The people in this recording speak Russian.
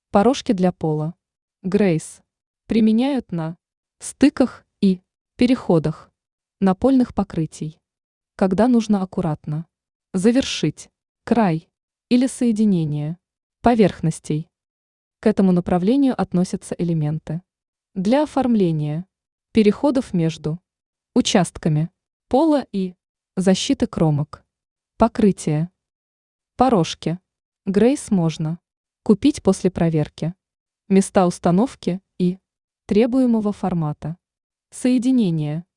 Порошки для пола. Грейс. Применяют на стыках и переходах напольных покрытий. Когда нужно аккуратно завершить край или соединение поверхностей. К этому направлению относятся элементы для оформления переходов между участками пола и защиты кромок. Покрытие. Порошки. Грейс можно купить после проверки. Места установки и требуемого формата. Соединение.